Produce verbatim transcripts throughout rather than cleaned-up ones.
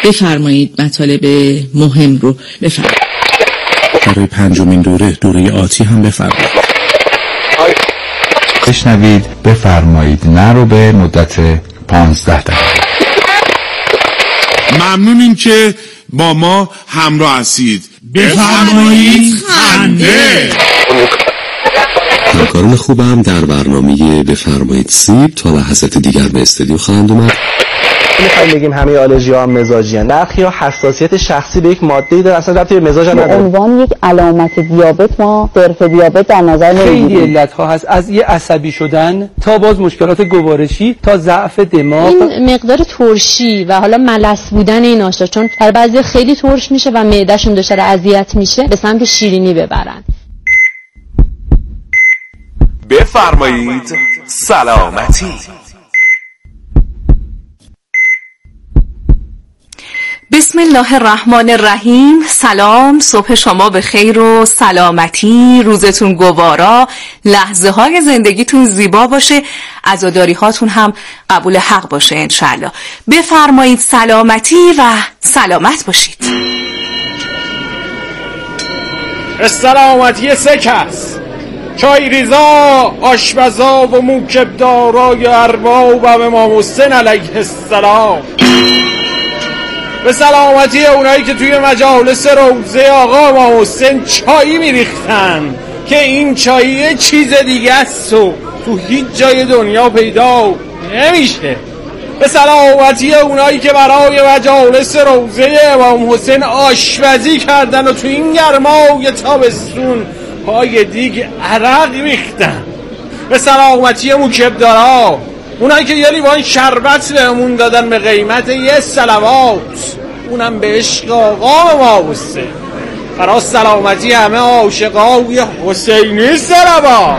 بفرمایید مطالب مهم رو بفرمایید. برای پنجمین دوره دوره آتی هم بفرمایید. بشنوید بفرمایید نه رو به مدت پانزده دقیقه. ممنونیم که با ما همراه هستید. بفرمایید خنده. همکاران خوبم در برنامه بفرمایید سیب تا لحظات دیگر به استودیو خواهند اومد. میخوایم بگیم همه آلرژی‌ها هم مزاجی هستند. برخی ها حساسیت شخصی به یک ماده‌ای داره، اصلا ربطی به مزاج نداره. به عنوان یک علامت دیابت ما صرف دیابت در نظر نمیگیریم. خیلی علت‌ها هست، از یه عصبی شدن تا باز مشکلات گوارشی تا ضعف دماغ. این مقدار ترشی و حالا ملس بودن این آشتا، چون در بعضی خیلی ترش میشه و معدهشون دچار اذیت میشه، به سمت شیرینی ببرن. بفرمایید سلامتی. بسم الله الرحمن الرحیم. سلام، صبح شما به خیر و سلامتی، روزتون گوارا، لحظه های زندگیتون زیبا باشه، عزاداری هاتون هم قبول حق باشه انشالله. بفرمایید سلامتی و سلامت باشید. سلامتی سه کس: چای ریزا، آشپزا و موکبدارای ارباب امام حسین علیه السلام. به سلامتی اونایی که توی مجالس روضه آقا امام حسین چایی میریختن که این چایی یه چیز دیگه است و تو هیچ جای دنیا پیدا نمیشه. به سلامتی اونایی که برای مجالس روضه امام حسین آشپزی کردن و تو این گرمای تابستون پای دیگ عرق ریختن. به سلامتی موکبدارا، اونایی که یه لیوان شربت بهمون دادن به قیمت یه صلوات، اونم به عشق آقا ما حسین. برای سلامتی همه عاشقای حسینی صلوات.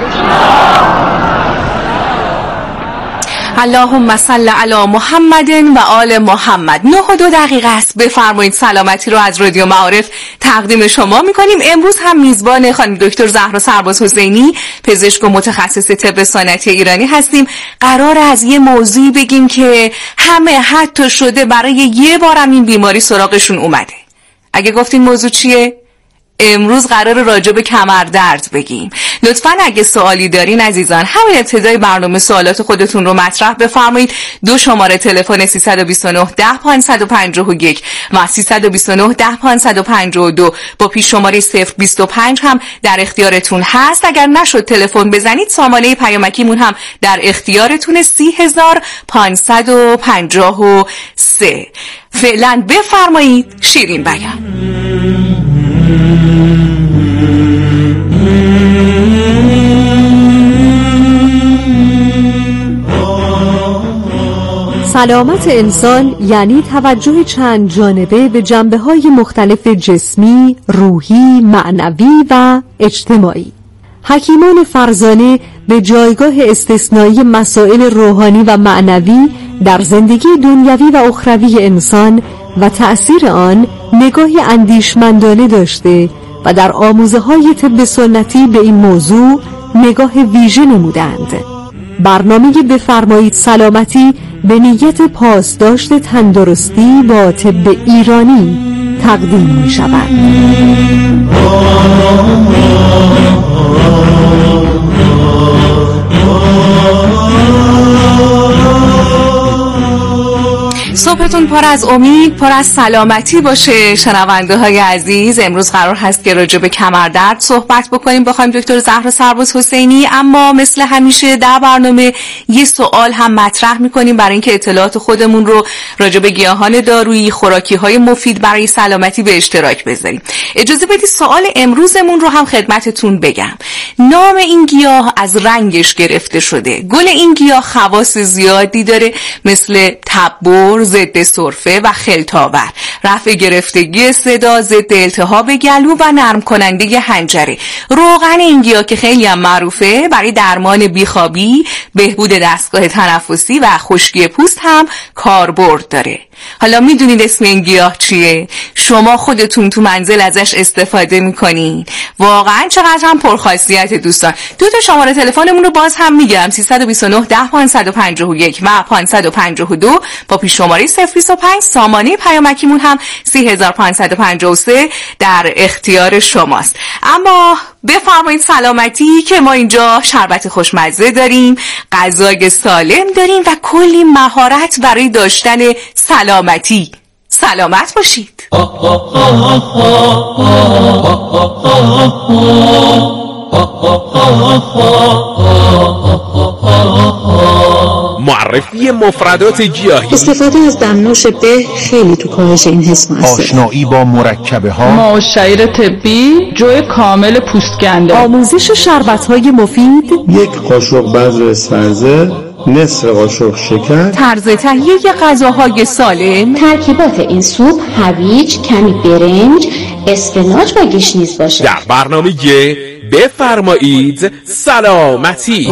اللهم صل علی محمد و آل محمد. نه و دو دقیقه است. بفرمایید سلامتی رو از رادیو معارف تقدیم شما میکنیم. امروز هم میزبان خانم دکتر زهرا سرباز حسینی، پزشک و متخصص طب سنتی ایرانی هستیم. قرار از یه موضوعی بگیم که همه حتی شده برای یه بارم این بیماری سراغشون اومده. اگه گفتین موضوع چیه؟ امروز قرار راجع به کمردرد بگیم. لطفاً اگه سوالی دارین عزیزان، همین ابتدای برنامه سوالات خودتون رو مطرح بفرمایید. دو شماره تلفن سه دو نه ده پانصد و پنجاه و یک و سه دو نه ده پانصد و پنجاه و دو با پیش شماره صفر بیست و پنج هم در اختیارتون هست. اگر نشد تلفن بزنید، سامانه پیامکیمون هم در اختیارتونه: سی هزار پانصد و پنجاه و سه. فعلا بفرمایید شیرین بیان. سلامت انسان یعنی توجه چند جانبه به جنبه‌های مختلف جسمی، روحی، معنوی و اجتماعی. حکیمان فرزانه به جایگاه استثنایی مسائل روحانی و معنوی در زندگی دنیوی و اخروی انسان و تأثیر آن نگاهی اندیشمندانه داشته و در آموزه‌های طب سنتی به این موضوع نگاه ویژه نمودند. برنامه بفرمایید سلامتی به نیت پاسداشت تندرستی با طب ایرانی تقدیم می شود. صبحتون پر از امید، پر از سلامتی باشه شنونده های عزیز. امروز قرار هست که راجع به کمردرد صحبت بکنیم با خانم دکتر زهرا سرباز حسینی، اما مثل همیشه در برنامه یه سوال هم مطرح میکنیم برای اینکه اطلاعات خودمون رو راجع به گیاهان دارویی، خوراکی های مفید برای سلامتی به اشتراک بذاریم. اجازه بدید سوال امروزمون رو هم خدمتتون بگم. نام این گیاه از رنگش گرفته شده. گل این گیاه خواص زیادی داره، مثل تبر، ضد سرفه و خلط‌آور، رفع گرفتگی صدا، ضد التهاب گلو و نرم کننده حنجره. روغن این گیاه که خیلی هم معروفه برای درمان بیخوابی، بهبود دستگاه تنفسی و خشکی پوست هم کاربرد داره. حالا میدونید اسم این گیاه چیه؟ شما خودتون تو منزل ازش استفاده میکنین. واقعا چقدر هم پرخاصیت دوستان. دو تا شماره تلفنمون رو باز هم میگم: سیصد و بیست و نه ده پانصد و پنجاه و یک و پانصد و پنجاه و دو با پیش شماره صفر بیست و پنج. سامانه پیامکیمون هم سه هزار و پانصد و پنجاه و سه در اختیار شماست. اما بفرمایید سلامتی که ما اینجا شربت خوشمزه داریم، غذای سالم داریم و کلی مهارت برای داشتن سلامتی. سلامت باشید. معرفی مفردات گیاهی. استفاده از دمنوش به خیلی تو کاهش این حس موثره. آشنایی با مرکبه ها، ما شعیر طبی، جوی کامل پوستکنده، آموزش شربت های مفید، یک قاشق بذر سرزه، نصف قاشق شکر، طرز تهیه غذاهای سالم. ترکیبات این سوپ هویج، کمی برنج، اسفناج و گشنیز باشه. در برنامه بفرمایید سلامتی.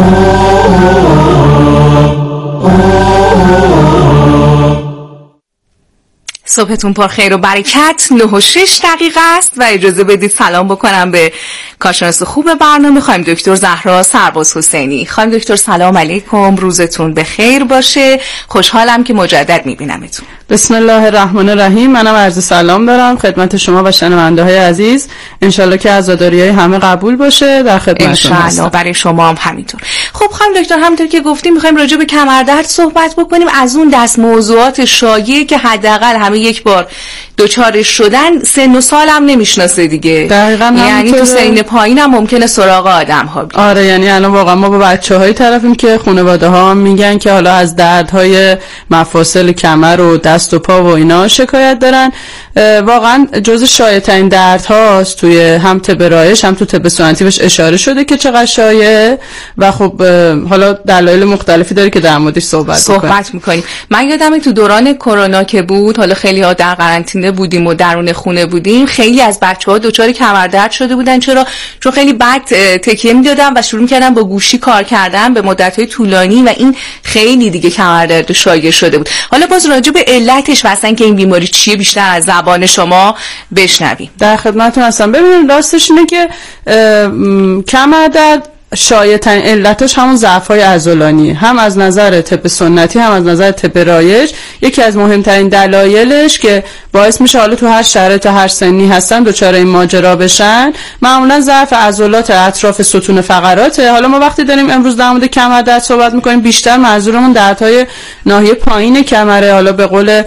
صبحتون پر خیر و برکت. نه و شش دقیقه است و اجازه بدید سلام بکنم به کارشناس خوب برنامه خانم دکتر زهرا سرباز حسینی. خانم دکتر سلام علیکم، روزتون به خیر باشه. خوشحالم که مجدد میبینمتون. بسم الله الرحمن الرحیم. منم عرض سلام دارم خدمت شما و شنونده های عزیز. انشالله که عزاداری های همه قبول باشه. در خدمتتون هستم. انشالله برای شما هم همینطور. خب خانم دکتر، همونطور که گفتیم میخوایم راجع به کمردرد صحبت بکنیم، از اون دست موضوعات شایعی که حداقل همه یک بار دوچارش شدن. سن و سال هم نمیشناسه دیگه. دقیقاً. یعنی تو سن پایین هم ممکنه سراغ آدم ها بیاد. آره، یعنی الان واقعا ما با بچه‌های طرفیم که خانواده ها هم میگن که حالا از دردهای مفاصل کمر و دست و پا و اینا شکایت دارن. واقعا جزء شایع‌ترین درد هاست. توی هم طب رایج هم تو طب سنتی بهش اشاره شده که چقدر شایعه و خب حالا دلایل مختلفی داره که در موردش صحبت صحبت می‌کنیم. من یادمه تو دوران کرونا که بود، حالا خیلی ها در قرنطینه بودیم و درون خونه بودیم، خیلی از بچه‌ها دچار کمردرد شده بودن. چرا؟ چون خیلی بد تکیه می‌دادن و شروع می‌کردن با گوشی کار کردن به مدت‌های طولانی و این خیلی دیگه کمردرد شایع شده بود. حالا باز راجع به علتش و اصلا که این بیماری چیه بیشتر از زبان شما بشنویم. در خدمتتون هستم. ببینید راستش اینه که کمردرد شایع‌ترین علتش همون ضعف‌های عضلانی، هم از نظر طب سنتی هم از نظر طب رایج. یکی از مهمترین دلایلش که باعث میشه حالا تو هر شرایط هر سنی هستن دچار این ماجرا بشن، معمولا ضعف عضلات اطراف ستون فقراته. حالا ما وقتی داریم امروز در مورد کمردرد صحبت می‌کنیم، بیشتر منظورمون دردهای ناحیه پایین کمره، حالا به قول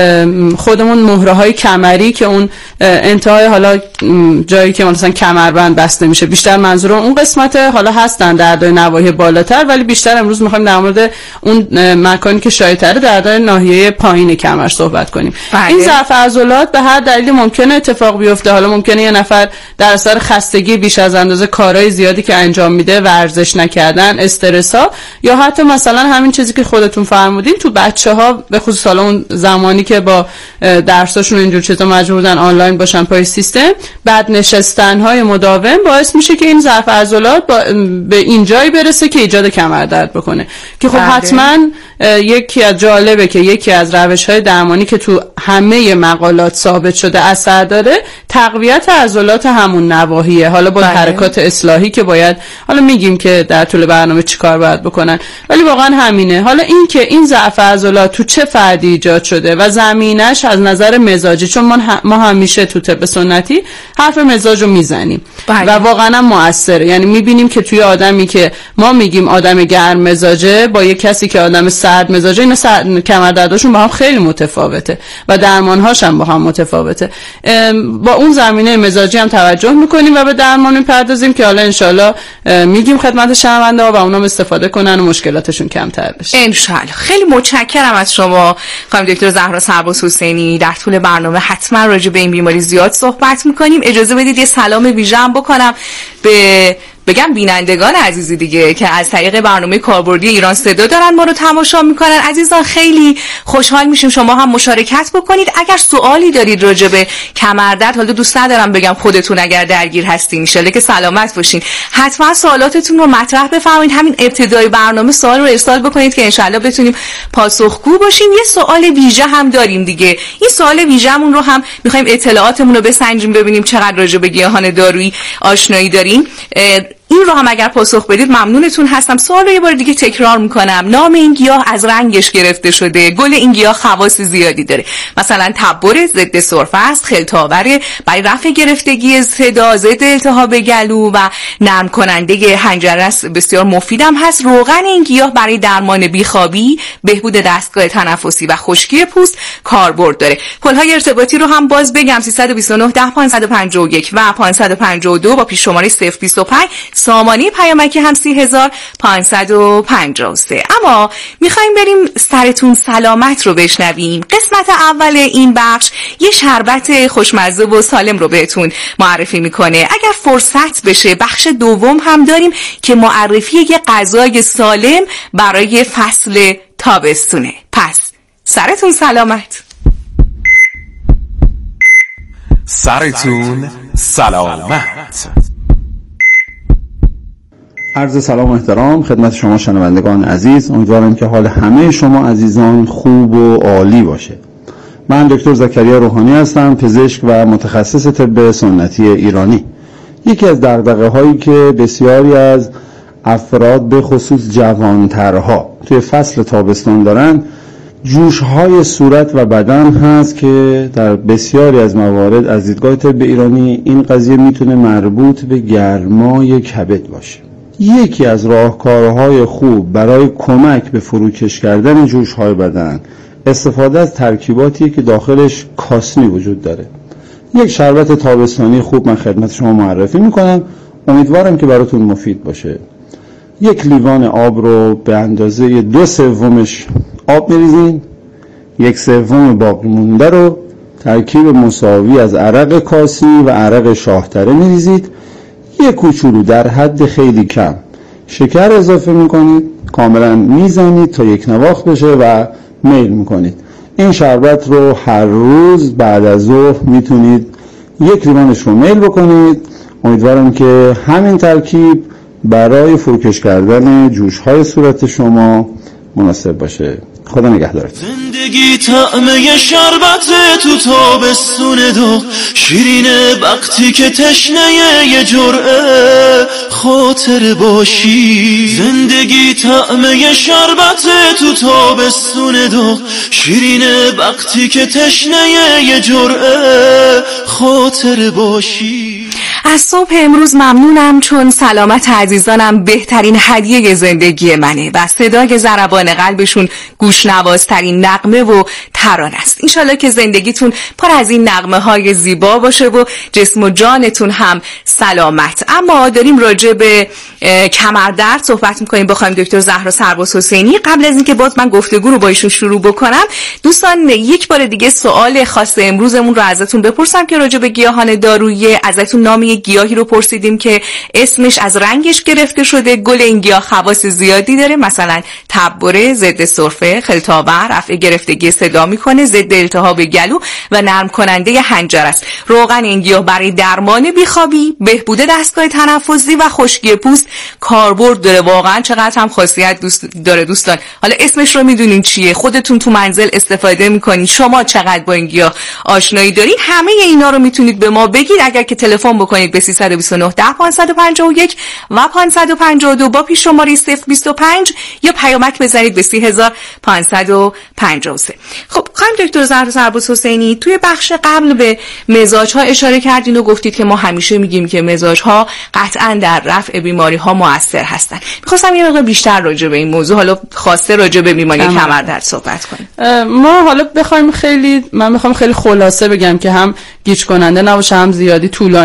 خودمون مهره‌های کمری که اون انتهای حالا جایی که مثلا کمربند بسته میشه، بیشتر منظورم اون قسمته. حالا هستن دردهای نواحی بالاتر، ولی بیشتر امروز می‌خوایم در مورد اون مکانی که شایع‌تره دردهای ناحیه پایین کمر صحبت کنیم. بله. این ضعف عضلات به هر دلیلی ممکنه اتفاق بیفته. حالا ممکنه یه نفر در اثر خستگی بیش از اندازه، کارهای زیادی که انجام میده، ورزش نکردن، استرس ها، یا حتی مثلا همین چیزی که خودتون فرمودین تو بچه‌ها، به خصوص حالا اون زمانی که با درساشون اینجور چیزا مجبور بودن آنلاین باشن پای سیستم، بعد نشستن‌های مداوم باعث میشه که این ضعف عضلات به این جایی برسه که ایجاد کمردرد بکنه. که خب حتما یکی از جالبه که یکی از روش‌های درمانی که تو همه مقالات ثابت شده اثر داره، تقویت عضلات همون نواحیه. حالا با حرکات اصلاحی که باید، حالا میگیم که در طول برنامه چیکار باید بکنن، ولی واقعا همینه. حالا این که این ضعف عضلات تو چه فردی ایجاد شده و زمینش از نظر مزاجی، چون ما ما همیشه تو طب سنتی حرف مزاجو میزنیم و واقعا هم موثره. یعنی میبینیم که توی آدمی که ما میگیم آدم گرم مزاجه با یک کسی که آدم سرد مزاجه، اینا سرد... کمردردشون با هم خیلی متفاوته و درمانهاش هم با هم متفاوته. با اون زمینه مزاجی هم توجه میکنیم و به درمان میپردازیم که حالا انشالله میگیم خدمت شنونده ها و اونام استفاده کنن و مشکلاتشون کمتر بشه انشالله. خیلی متشکرم از شما خانم دکتر زهرا سرباز حسینی. در طول برنامه حتما راجع به این بیماری زیاد صحبت میکنیم. اجازه بدید یه سلام ویژه بکنم به بگم بینندگان عزیزی دیگه که از طریق برنامه کاربردی ایران صدا دارن ما رو تماشا میکنن. عزیزان خیلی خوشحال میشیم شما هم مشارکت بکنید. اگر سوالی دارید راجع به کمردرد، حالا دوست ندارم بگم خودتون اگر درگیر هستین، ان شاءالله که سلامت باشین، حتما سوالاتتون رو مطرح بفرمایید. همین ابتدای برنامه سوال رو ارسال بکنید که ان شاءالله بتونیم پاسخگو باشیم. یه سوال ویژه هم داریم دیگه. این سوال ویژه‌مون رو هم می‌خوایم اطلاعاتمون رو بسنجیم ببینیم چقدر راجع به گیاهان دارویی آشنایی دارین. این رو هم اگر پاسخ بدید ممنونتون هستم. سوال رو یه بار دیگه تکرار میکنم. نام این گیاه از رنگش گرفته شده. گل این گیاه خواص زیادی داره. مثلا تبر، ضد سرفه است، خلطاور، برای رفع گرفتگی صدا، ضد التهاب گلو و نرم کننده حنجره است، بسیار مفیدم هست. روغن این گیاه برای درمان بیخوابی، بهبود دستگاه تنفسی و خشکی پوست کاربرد داره. کلهای ارتباطی رو هم باز بگم: سیصد و بیست و نه ده پانصد و پنجاه و یک و پانصد و پنجاه و دو با پیش شماره صفر بیست و پنج. سامانه پیامکی هم سی هزار پانصد و پنجاه و سه. اما میخوایم بریم سرتون سلامت رو بشنویم. قسمت اول این بخش یه شربت خوشمزه و سالم رو بهتون معرفی میکنه. اگر فرصت بشه بخش دوم هم داریم که معرفی یه غذای سالم برای فصل تابستونه. پس سرتون سلامت. سرتون سلامت. عرض سلام و احترام خدمت شما شنوندگان عزیز. امیدوارم که حال همه شما عزیزان خوب و عالی باشه. من دکتر زکریا روحانی هستم، پزشک و متخصص طب سنتی ایرانی. یکی از دغدغه هایی که بسیاری از افراد به خصوص جوانترها توی فصل تابستان دارن، جوش های صورت و بدن هست که در بسیاری از موارد از دیدگاه طب ایرانی این قضیه میتونه مربوط به گرمای کبد باشه. یکی از راهکارهای خوب برای کمک به فروکش کردن جوش‌های بدن استفاده از ترکیباتی که داخلش کاسنی وجود داره. یک شربت تابستانی خوب من خدمت شما معرفی میکنم، امیدوارم که براتون مفید باشه. یک لیوان آب رو به اندازه دو سومش آب میریزین، یک سوم باقی مونده رو ترکیب مساوی از عرق کاسی و عرق شاهتره میریزید. یک کوچولو در حد خیلی کم شکر اضافه میکنید، کاملا میزنید تا یک نواخت بشه و میل میکنید. این شربت رو هر روز بعد از ظهر میتونید یک لیوانش رو میل بکنید. امیدوارم که همین ترکیب برای فروکش کردن جوش‌های صورت شما مناسب باشه. خدا نگهدارت. زندگی طعمه شربت تو تابستون دو، شیرینه وقتی که تشنه یه جرعه خاطر باشی. زندگی طعمه شربت تو تابستون دو، شیرینه وقتی که تشنه یه جرعه خاطر باشی. از صبح امروز ممنونم چون سلامت عزیزانم بهترین هدیه زندگی منه و صدای ضربان قلبشون گوشنوازترین نغمه و ترانه است. انشالله که زندگیتون پر از این نغمه های زیبا باشه و جسم و جانتون هم سلامت. اما داریم راجع به کمردرد صحبت میکنیم. بخوایم دکتر زهرا سرباز حسینی، قبل از اینکه باز من گفتگو رو با ایشون شروع بکنم، دوستان یک بار دیگه سوال خاص امروزمون رو ازتون بپرسم که راجع به گیاهان دارویی. ازتون نام یک گیاهی رو پرسیدیم که اسمش از رنگش گرفته شده. گل این گیاه خواص زیادی داره، مثلا تبر، ضد سرفه، خلطاور، رفع گرفتگی صدا میکنه، ضد التهاب گلو و نرم کننده حنجره است. روغن این گیاه برای درمان بیخوابی، بهبود دستگاه تنفسی و خشکی پوست کاربرد داره. واقعا چقدر هم خاصیت دوست داره دوستان. حالا اسمش رو میدونین چیه؟ خودتون تو منزل استفاده میکنین؟ شما چقدر با این گیاه آشنایی دارین؟ همه اینا رو میتونید به ما بگید اگر که تلفن بکنید به سیصد و بیست و نه ده پانصد و پنجاه و یک و پانصد و پنجاه و دو با پیش شماره صفر بیست و پنج یا پیامک بزنید به سی هزار پانصد و پنجاه و سه. خب خانم دکتر زهرا سرباز حسینی، توی بخش قبل به مزاج‌ها اشاره کردین و گفتید که ما همیشه میگیم که مزاج‌ها قطعاً در رفع بیماری‌ها مؤثر هستن. می‌خواستم یه مقدار بیشتر راجع به این موضوع، حالا خاصه راجع به بیماری کمردرد صحبت کنیم. ما حالا بخوایم خیلی من می‌خوام خیلی خلاصه بگم که هم گیج کننده نباشه هم زیادی طولانی نشه.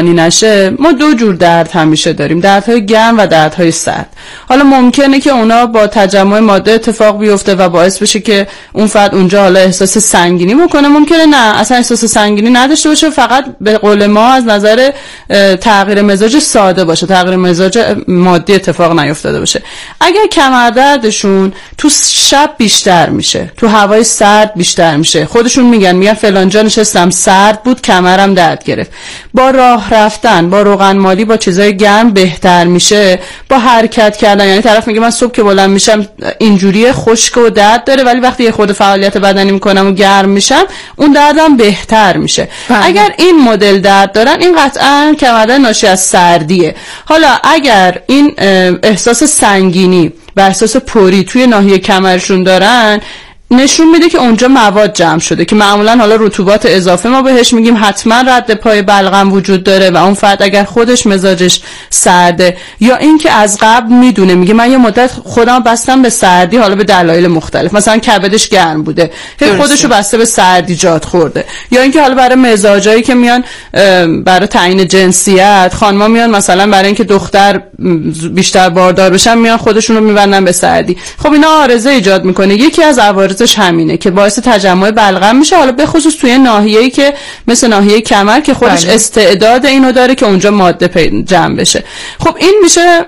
ماده ما دو جور درد همیشه داریم، دردهای گرم و دردهای سرد. حالا ممکنه که اونا با تجمع ماده اتفاق بیفته و باعث بشه که اون فرد اونجا حالا احساس سنگینی بکنه، ممکنه نه اصلا احساس سنگینی نداشته باشه، فقط به قول ما از نظر تغییر مزاج ساده باشه، تغییر مزاج مادی اتفاق نیفتاده باشه. اگر کمردردشون تو شب بیشتر میشه، تو هوای سرد بیشتر میشه، خودشون میگن میگن فلان جا نشستم سرد بود کمرم درد گرفت، با راه رفتن، با روغن مالی، با چیزای گرم بهتر میشه، با حرکت کردن. یعنی طرف میگه من صبح که بلند میشم اینجوری خشک و درد داره، ولی وقتی یه خود فعالیت بدنی میکنم و گرم میشم اون دردم بهتر میشه. بله. اگر این مدل درد دارن این قطعا کمردرد ناشی از سردیه. حالا اگر این احساس سنگینی و احساس پری توی ناحیه کمرشون دارن، نشون میده که اونجا مواد جمع شده که معمولا حالا رطوبات اضافه ما بهش میگیم، حتما رد پای بلغم وجود داره و اون فرد اگر خودش مزاجش سرده یا این که از قبل میدونه، میگه من یه مدت خودم بستم به سردی، حالا به دلایل مختلف، مثلا کبدش گرم بوده هی خودشو بسته به سردی جات خورده، یا اینکه حالا برای مزاجایی که میان برای تعیین جنسیت، خانما میان مثلا برای اینکه دختر بیشتر باردار بشن میان خودشون رو میبندن به سردی. خب اینا عارضه ایجاد میکنه. یکی از عوارض همینه که باعث تجمع بلغم میشه، حالا به خصوص توی ناحیه‌ای که مثل ناحیه کمر که خودش بله. استعداد اینو داره که اونجا ماده جمع بشه. خب این میشه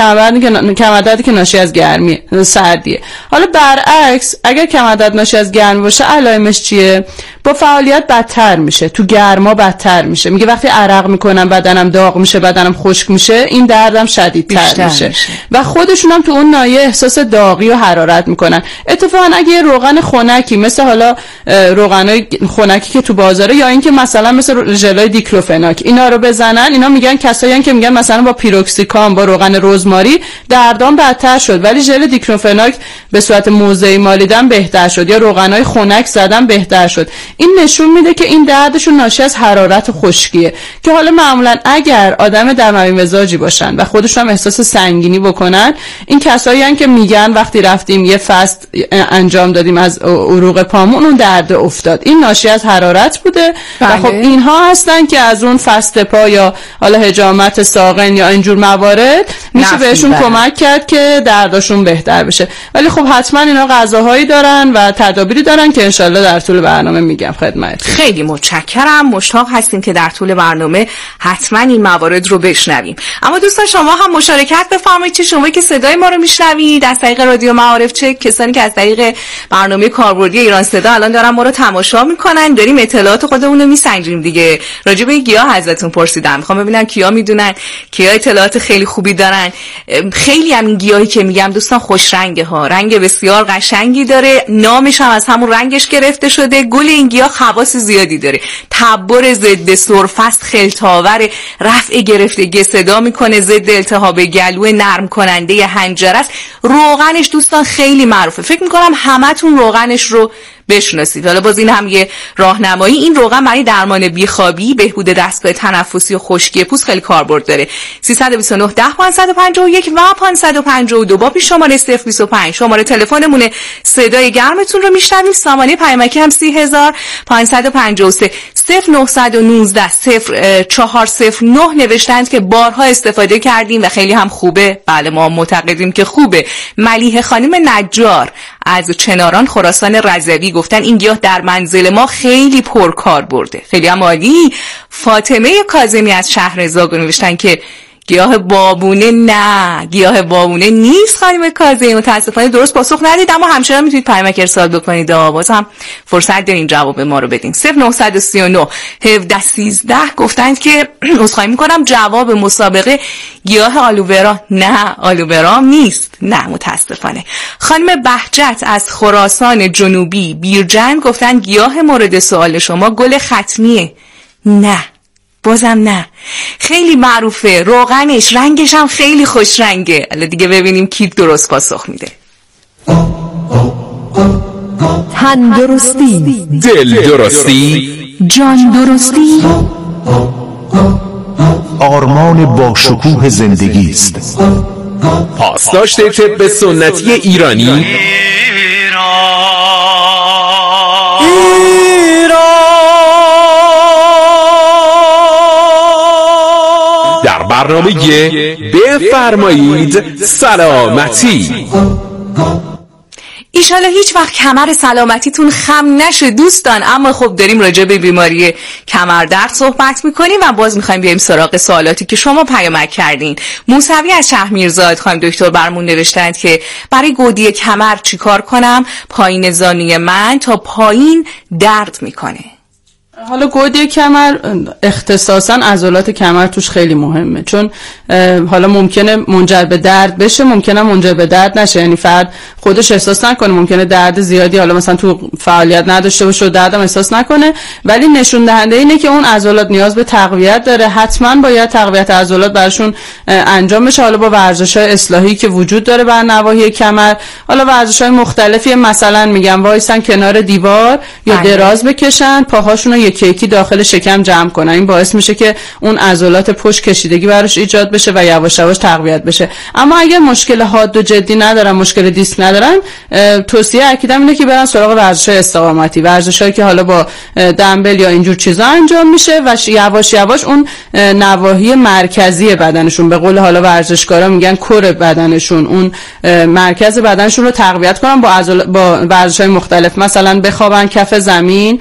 کمردردی که ناشی از گرمی سردیه. حالا برعکس اگر کمردرد ناشی از گرمی باشه علائمش چیه؟ با فعالیت بدتر میشه، تو گرما بدتر میشه. میگه وقتی عرق میکنم بدنم داغ میشه، بدنم خشک میشه، این دردم شدیدتر میشه. میشه و خودشون هم تو اون ناحیه احساس داغی و حرارت میکنن. اتفاقا اگه روغن خنکی مثل حالا روغنای خنکی که تو بازاره، یا اینکه مثلا مثل ژلای دیکلوفناک اینا رو بزنن، اینا میگن کسایی که میگن مثلا با پیروکسیکام با روغن رزماری دردام بدتر شد، ولی ژل دیکلوفناک به صورت موضعی مالیدن بهتر شد، یا روغنای خنک زدن بهتر شد. این نشون میده که این دردشون ناشی از حرارت و خشکیه که حالا معمولا اگر آدم دموی مزاجی باشن و خودشون هم احساس سنگینی بکنن، این کسایی هستن که میگن وقتی رفتیم یه فست انجام دادیم از عروق پامون اون درد افتاد، این ناشی از حرارت بوده. بله. و خب اینها هستن که از اون فست پا یا حالا حجامت ساقن یا اینجور موارد میشه بهشون بله. کمک کرد که دردشون بهتر بشه. ولی خب حتما اینا غذاهایی دارن و تدابیری دارن که انشالله در طول برنامه میگم خدمت. خیلی متشکرم، مشتاق هستیم که در طول برنامه حتما این موارد رو بشنویم. اما دوستان شما هم مشارکت بفرمایید، چه شما که صدای ما رو میشنوید از طریق رادیو معارف، چه کسانی که از طریق برنامه کاربردی ایران صدا الان دارن ما رو تماشا میکنن. داریم اطلاعات خودمون رو میسنجیم دیگه. راجع به گیاه ازتون پرسیدم، میخوام ببینم کیا میدونن، کیا اطلاعات خیلی خوبی دارن. خیلی هم این گیاهی که میگم دوستان خوش رنگه ها، رنگ بسیار قشنگی داره، نامش هم از همون رنگش گرفته شده. گل این گیاه خواص زیادی داره، تبر ضد سرفه است، خلطاور، رفع گرفتگی صدا میکنه، ضد التهاب گلو، نرم کننده حنجره است. روغنش دوستان خیلی معروفه، فکر میکنم همتون روغنش رو بشناسید. حالا باز این هم یه راهنمایی. این روغن برای درمان بیخوابی، بهبود دستگاه تنفسی و خشکی پوست خیلی کاربرد داره. سیصد و بیست و نه ده پانصد و پنجاه و یک و پانصد و پنجاه و دو با پیش شماره صفر بیست و پنج شماره تلفنمونه. صدای گرمتون رو میشنویم. سامانه پیامکی هم سی هزار پانصد و پنجاه و سه صفر نهصد و نوزده صفر چهار صفر نه نوشتند که بارها استفاده کردیم و خیلی هم خوبه. بله ما معتقدیم که خوبه. ملیحه خانم نجار از چناران خراسان رضوی گفتن این گیاه در منزل ما خیلی پرکار برده، خیلی هم عالی. فاطمه کاظمی از شهرزاد نوشتن که گیاه بابونه، نه گیاه بابونه نیست خانم کاظمی، متاسفانه درست پاسخ ندید، اما همچنان میتونید پیامک ارسال بکنید. باز هم فرصت دارین جواب ما رو بدین. صفر نه سه نه هفده سیزده گفتند که عذرخواهی میکنم جواب مسابقه گیاه آلوورا، نه آلوورا نیست، نه متاسفانه. خانم بهجت از خراسان جنوبی بیرجند گفتن گیاه مورد سوال شما گل ختمیه، نه بازم نه، خیلی معروفه، روغنش رنگش هم خیلی خوش رنگه. الان دیگه ببینیم کی درست پاسخ میده. تن درستی، دل درستی، جان درستی، آرمان با شکوه زندگی است. پاسداشت طب سنتی ایرانی برنامه بفرمایید سلامتی. ایشالا هیچ وقت کمر سلامتیتون خم نشه دوستان. اما خب داریم راجع به بیماری کمر درد صحبت میکنیم و باز میخوایم بیایم سراغ سوالاتی که شما پیامک کردین. موسوی از شهر میرزاد خانم دکتر برمون نوشتند که برای گودی کمر چیکار کنم؟ پایین زانوی من تا پایین درد میکنه. حالا گودی کمر اختصاصا عضلات کمر توش خیلی مهمه، چون حالا ممکنه منجر به درد بشه، ممکنه منجر به درد نشه، یعنی فرد خودش احساس نکنه، ممکنه درد زیادی حالا مثلا تو فعالیت نداشته باشه و دردم احساس نکنه، ولی نشون دهنده اینه که اون عضلات نیاز به تقویت داره. حتما باید تقویت عضلات براشون انجام بشه، حالا با ورزش‌های اصلاحی که وجود داره بر نواحی کمر. حالا ورزش‌های مختلفی، مثلا میگم وایسن کنار دیوار یا دراز بکشن، پاهاشون رو یکی یکی داخل شکم جمع کنن. این باعث میشه که اون عضلات پشت کشیدگی براش ایجاد بشه و یواش یواش تقویت بشه. اما اگر مشکل حاد و جدی ندارن، مشکل دیسک ندارن، توصیه اکیدم اینه که برن سراغ ورزش‌های استقامتی، ورزش‌هایی که حالا با دمبل یا اینجور چیزا انجام میشه و یواش یواش اون نواحی مرکزی بدنشون، به قول حالا ورزشکارا میگن کور بدنشون، اون مرکز بدنشون رو تقویت کنن با عضل... با ورزش‌های مختلف. مثلا بخوابن کف زمین،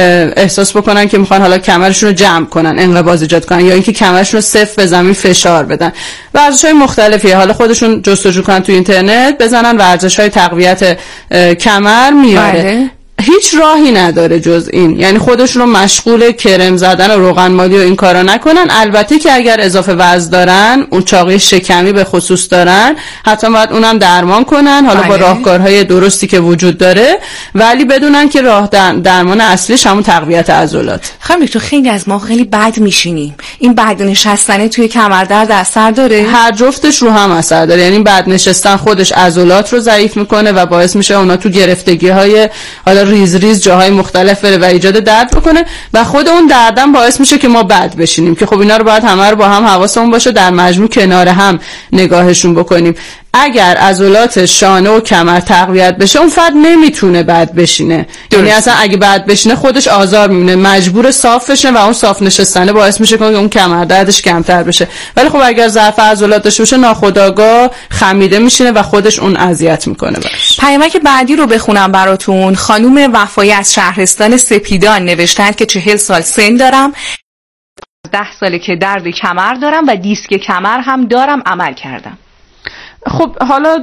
احساس بکنن که میخوان حالا کمرشون رو جمع کنن، انقباض ایجاد کنن، یا اینکه کمرشون رو صفر به زمین فشار بدن. ورزش‌های مختلفی حالا خودشون جستجو کنن تو اینترنت، بزنن ورزش‌های تقویت کمر میاره. بله. هیچ راهی نداره جز این، یعنی خودشون رو مشغول کرم زدن و روغن مالی و این کارا نکنن. البته که اگر اضافه وزن دارن، اون چاقی شکمی به خصوص دارن، حتما باید اونم درمان کنن، حالا با راهکارهای درستی که وجود داره، ولی بدونن که راه درمان اصلیش همون تقویت عضلات. خانم دکتر خیلی از ما خیلی بد میشینیم، این بد نشستن توی کمر درد اثر داره؟ هر جفتش رو هم اثر داره، یعنی بد نشستن خودش عضلات رو ضعیف میکنه و باعث میشه اونا تو گرفتگی‌های حالا ریز ریز جاهای مختلف بره و ایجاد درد بکنه و خود اون دردم باعث میشه که ما بد بشینیم، که خب اینا رو باید همه رو با هم حواسمون باشه، در مجموع کنار هم نگاهشون بکنیم. اگر عضلات شانه و کمر تقویت بشه، اون فرد نمیتونه بد بشینه، یعنی اصلا اگه بد بشینه خودش آزار میبینه، مجبور صاف بشه و اون صاف نشستنه باعث میشه که اون کمر دردش کمتر بشه. ولی خب اگر ضعف عضلات داشته باشه، ناخودآگاه خمیده میشینه و خودش اون اذیت میکنه براش. پیامک بعدی رو بخونم براتون. خانم وفایی از شهرستان سپیدان نوشتند که چهل سال سن دارم، ده ساله که درد کمر دارم و دیسک کمر هم دارم، عمل کردم. خب حالا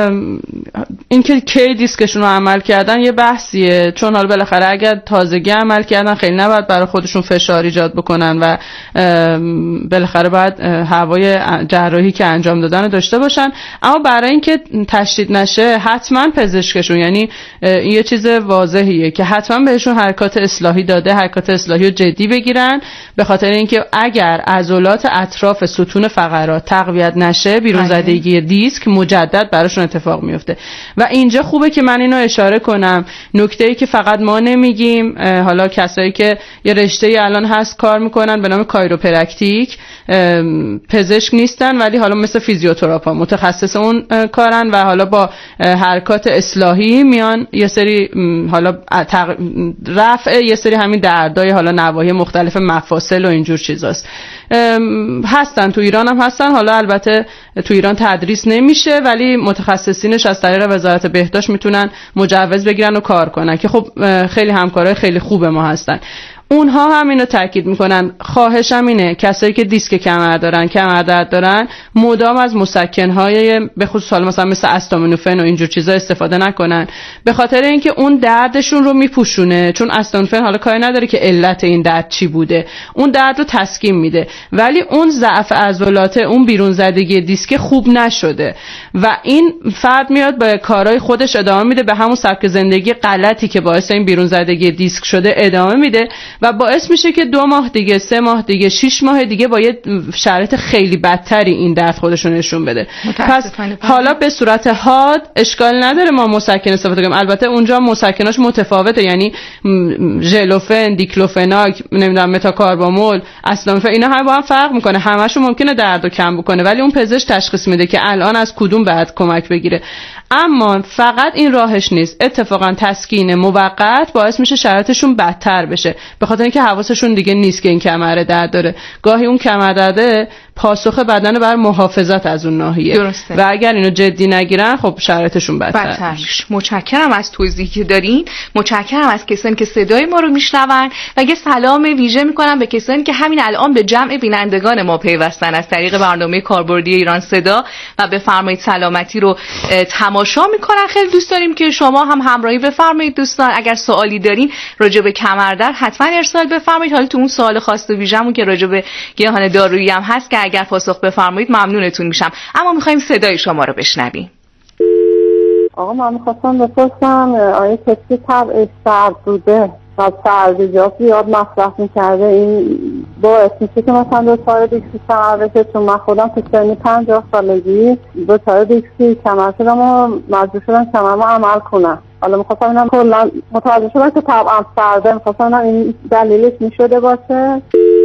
این که کی دیسکشون رو عمل کردن یه بحثیه، چون حالا بالاخره اگر تازگی عمل کردن خیلی نباید برای خودشون فشار ایجاد بکنن و بالاخره باید هوای جراحی که انجام دادن رو داشته باشن. اما برای اینکه تشدید نشه حتما پزشکشون، یعنی این یه چیز واضحیه که حتما بهشون حرکات اصلاحی داده، حرکات اصلاحی رو جدی بگیرن، به خاطر اینکه اگر عضلات اطراف ستون فقرات تقویت نشه، بیرون زدگی دیسک که مجدد براشون اتفاق میفته. و اینجا خوبه که من اینو اشاره کنم، نکته‌ای که فقط ما نمیگیم، حالا کسایی که یه رشته‌ای الان هست کار میکنن به نام کایروپرکتیک، پزشک نیستن ولی حالا مثل فیزیوتراپا متخصص اون کارن و حالا با حرکات اصلاحی میان یه سری حالا رفع یه سری همین دردای حالا نواحی مختلف مفاصل و اینجور چیزاست. هستن تو ایران هم هستن، حالا البته تو ایران تدریس نمیشه ولی متخصصینش از طریق وزارت بهداشت میتونن مجوز بگیرن و کار کنن که خب خیلی همکارای خیلی خوب ما هستن. اونها هم اینو تاکید میکنن. خواهشم اینه کسایی که دیسک کمر دارن، کمر درد دارن، مدام از مسکنهای به خصوص حالا مثلا مثل استامینوفن و اینجور چیزا استفاده نکنن، به خاطر اینکه اون دردشون رو میپوشونه. چون استامینوفن حالا کاری نداره که علت این درد چی بوده، اون درد رو تسکین میده، ولی اون ضعف عضلات، اون بیرون زدگی دیسک خوب نشده و این فرد میاد به کارهای خودش ادامه میده، به همون سبک زندگی غلطی که باعث این بیرون زدگی دیسک شده ادامه میده و باعث میشه که دو ماه دیگه، سه ماه دیگه، شش ماه دیگه با یه شرایط خیلی بدتری این درد خودشون نشون بده. پس حالا به صورت حاد اشکال نداره ما مسکن استفاده کنیم، البته اونجا مسکناش متفاوته، یعنی ژلوفن، دیکلوفناک، نمیدونم متاکاربامول، اسلامفن، اینا هم با هم فرق میکنه، همشون ممکنه دردو کم بکنه ولی اون پزشک تشخیص میده که الان از کدوم بعد کمک بگیره. اما فقط این راهش نیست، اتفاقا تسکین موقت باعث میشه شرایطشون بدتر بشه، به خاطر اینکه حواسشون دیگه نیست که این کمر درد داره. گاهی اون کمر درده پاسخ بدن بر محافظت از اون ناحیه. درسته. و اگر اینو جدی نگیرن خب شرایطشون بدتر میشه. متشکرم از توضیحی که دارین. متشکرم از کسانی که صدای ما رو میشنون و یه سلام ویژه میکنم به کسانی که همین الان به جمع بینندگان ما پیوستن از طریق برنامه کاربردی ایران صدا و بفرمایید سلامتی رو تماشا میکنن. خیلی دوست داریم که شما هم همراهی بفرمایید دوستان. اگر سوالی دارین راجع به کمردرد حتما ارسال بفرمایید. حالا تو اون سوال خاص و ویژه‌مون که راجع به گیاهان دارویی هم هست که اگر پاسخ بفرمایید ممنونتون میشم. اما میخوایم صدای شما رو بشنویم. آقا من میخواستم بپرسم آیا کسی طبعش سرد بوده و سردیجات زیاد مصرف میکرده این باعث میشه که مثلا دو تار دیکسی کمر بشه؟ چون من خودم تو سنی پنجاه سالگی دو تار دیکسی کمر شدم و مجبور شدم کمرمو عمل کنم. حالا میخواستم اینم کلا متوجه شدم که طبعا سرده، میخواستم این دلیلش میشده باشه.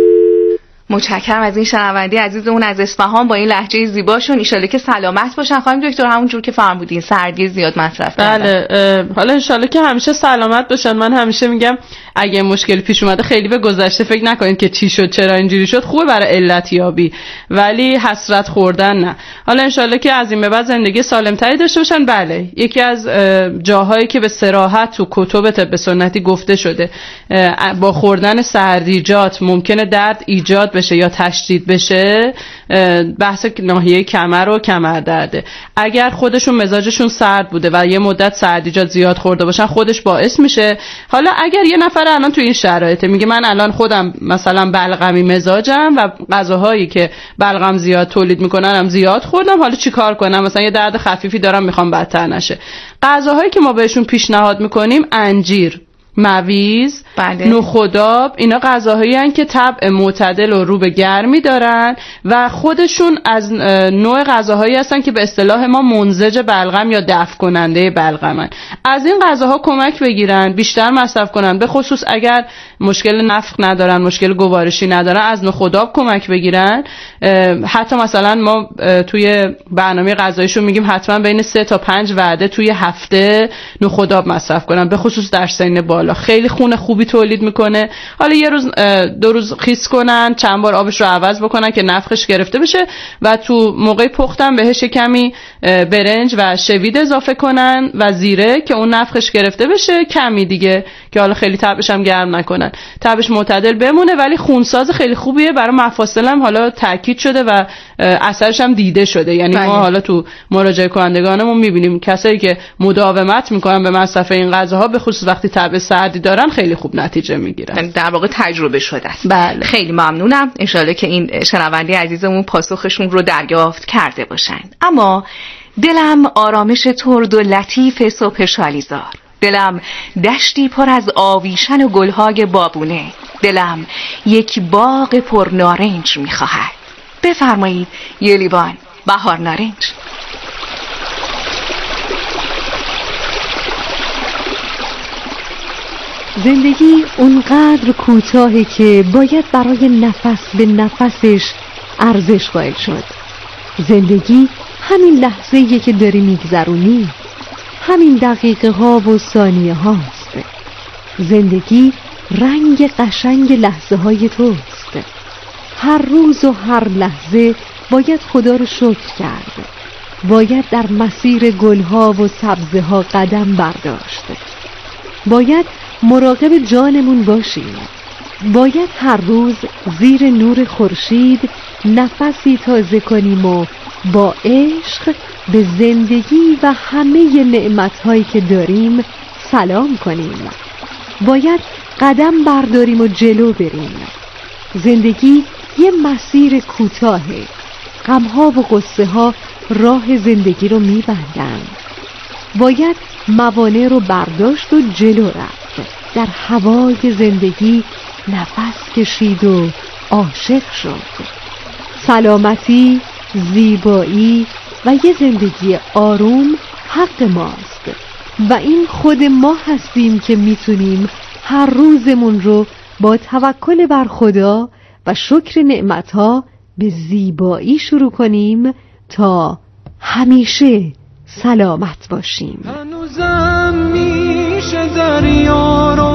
متشکرم از این شنونده عزیزمون از اصفهان با این لهجه زیباشون. ان شاءالله که سلامت باشن. خانم دکتر همونجور که فرمودین سردی زیاد مصرف کردن. بله حالا ان شاءالله که همیشه سلامت باشن. من همیشه میگم اگه مشکل پیش اومده خیلی به گذشته فکر نکنید که چی شد چرا اینجوری شد، خوبه برای علت یابی ولی حسرت خوردن نه. حالا ان شاءالله که از این به بعد زندگی سالمتری داشته باشن. بله یکی از جاهایی که به صراحت تو کتب طب سنتی گفته شده با خوردن سردیجات ممکنه درد ایجاد بشه یا تشدید بشه، بحث ناحیه کمر و کمر درده. اگر خودشون مزاجشون سرد بوده و یه مدت سردیجات زیاد خورده باشن خودش باعث میشه. حالا اگر یه نفر الان تو این شرایطه میگه من الان خودم مثلا بلغمی مزاجم و غذاهایی که بلغم زیاد تولید میکنن هم زیاد خوردم، حالا چی کار کنم؟ مثلا یه درد خفیفی دارم میخوام بدتر نشه. غذاهایی که ما بهشون پیشنهاد میکنیم انجیر، مویز، بله. نخودآب، اینا غذاهایی هستن که طبع معتدل و رو به گرمی دارن و خودشون از نوع غذاهایی هستن که به اصطلاح ما منزج بلغم یا دفع کننده بلغمن. از این غذاها کمک بگیرن، بیشتر مصرف کنن، به خصوص اگر مشکل نفخ ندارن، مشکل گوارشی ندارن، از نخودآب کمک بگیرن. حتی مثلا ما توی برنامه غذاییشون میگیم حتما بین سه تا پنج وعده توی هفته نخودآب مصرف کنن، به خصوص در سن بالا. خیلی خون خوبی تولید میکنه. حالا یه روز دو روز خیس کنن، چند بار آبش رو عوض بکنن که نفخش گرفته بشه و تو موقع پختن بهش کمی برنج و شوید اضافه کنن و زیره که اون نفخش گرفته بشه، کمی دیگه که حالا خیلی تبش هم گرم نکنن، تبش معتدل بمونه ولی خونساز خیلی خوبیه برای مفاصل هم حالا تاکید شده و اثرش هم دیده شده. یعنی بله. ما حالا تو مراجعه کنندگانمون میبینیم کسایی که مداومت میکنن به مصرف این غذاها به خصوص وقتی تب سردی دارن خیلی خوب نتیجه میگیرن. در واقع تجربه شده است. بله. خیلی ممنونم. ان شاءالله که این شنونده عزیزمون پاسخشون رو دریافت کرده باشن. اما دلم آرامش ترد و لطیف صبح شالیزار، دلم دشتی پر از آویشن و گلهای بابونه، دلم یک باغ پر نارنج میخواهد. بفرمایید یه لیوان بهار نارنج. زندگی اونقدر کوتاهه که باید برای نفس به نفسش ارزش قائل شد. زندگی همین لحظه‌ایه که داری میگذرونی، همین دقیقه ها و ثانیه هاست. زندگی رنگ قشنگ لحظه های توست. هر روز و هر لحظه باید خدا رو شکر کرد. باید در مسیر گلها و سبزه ها قدم برداشت. باید مراقب جانمون باشیم. باید هر روز زیر نور خورشید نفسی تازه کنیم و با عشق به زندگی و همه نعمت‌هایی که داریم سلام کنیم. باید قدم برداریم و جلو بریم. زندگی یه مسیر کوتاهه. غم‌ها و غصه‌ها راه زندگی رو می‌بندن. باید موانع رو برداشت و جلو رفت. در هوای زندگی نفس کشید و عاشق شد. سلامتی، زیبایی و یه زندگی آروم حق ماست و این خود ما هستیم که میتونیم هر روزمون رو با توکل بر خدا و شکر نعمتها به زیبایی شروع کنیم تا همیشه سلامت باشیم. هنوزم میشه در یارم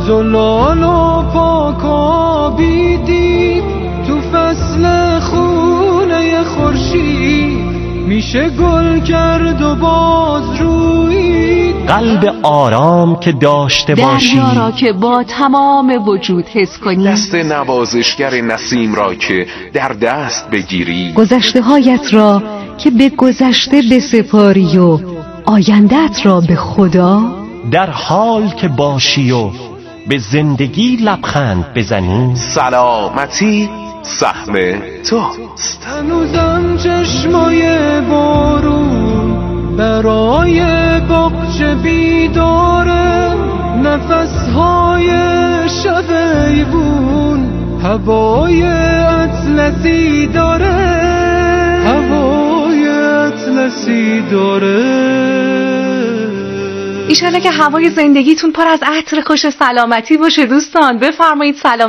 زلال و پاک آبیدید تو فصل خونه خورشید میشه گل کرد و باز رویید قلب آرام که داشته باشی دریا را که با تمام وجود حس کنی دست نوازشگر نسیم را که در دست بگیری گذشته هایت را که به گذشته بسپاری و آیندت را به خدا در حال که باشی و به زندگی لبخند بزنی سلامتی سهم توست. هنوزم چشمای بارون برای باغچه بیداره نفسهای شب ایوون هوای اطلسی داره هوای اطلسی داره. ایشالله که هوای زندگیتون پر از عطر خوش سلامتی باشه دوستان. بفرمایید سلام.